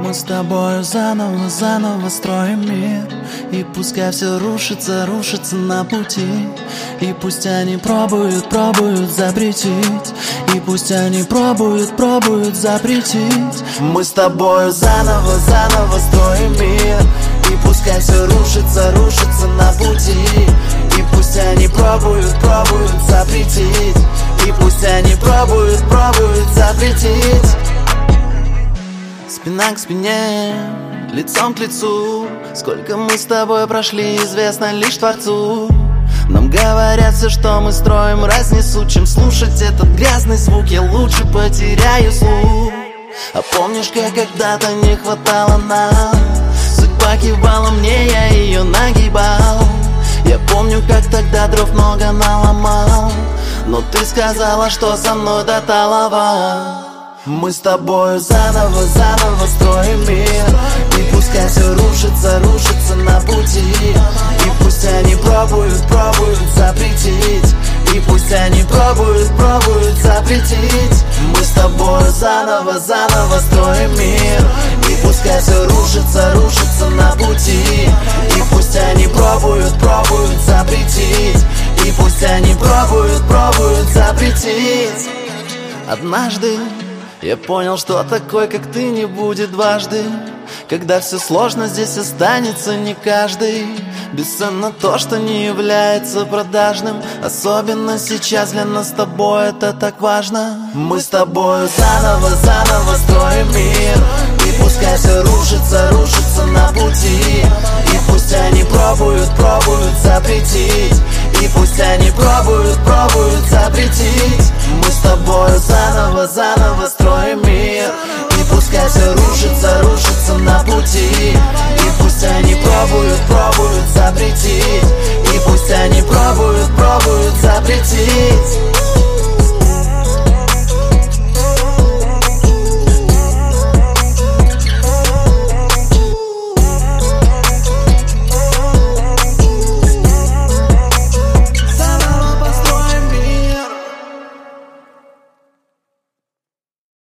Мы с тобою заново строим мир. И пускай все рушится на пути. И пусть они пробуют запретить. И пусть они пробуют запретить. Мы с тобою заново строим мир. И пускай все рушится на пути. И пусть они пробуют запретить. И пусть они пробуют запретить. Спина к спине, лицом к лицу. Сколько мы с тобой прошли, известно лишь Творцу. Нам говорят все, что мы строим, разнесут. Чем слушать этот грязный звук, я лучше потеряю слух. А помнишь, как когда-то не хватало нам? Судьба кивала мне, я ее нагибал. Я помню, как тогда дров много наломал. Но ты сказала, что со мной до талого. Мы с тобою заново строим мир. И пускай все рушится на пути. И пусть они пробуют запретить. И пусть они пробуют запретить. Мы с тобою заново строим мир. И пускай все рушится на пути. И пусть они пробуют запретить. И пусть они пробуют запретить. Однажды я понял, что такой, как ты, не будет дважды. Когда все сложно, здесь останется не каждый. Бесценно то, что не является продажным. Особенно сейчас для нас с тобой это так важно. Мы с тобой заново строим мир. И пускай все рушится на пути. И пусть они пробуют запретить. И пусть они пробуют запретить. Мы с тобой заново строим мир. И пускай все рушится на пути. И пусть они пробуют запретить. И пусть они пробуют запретить.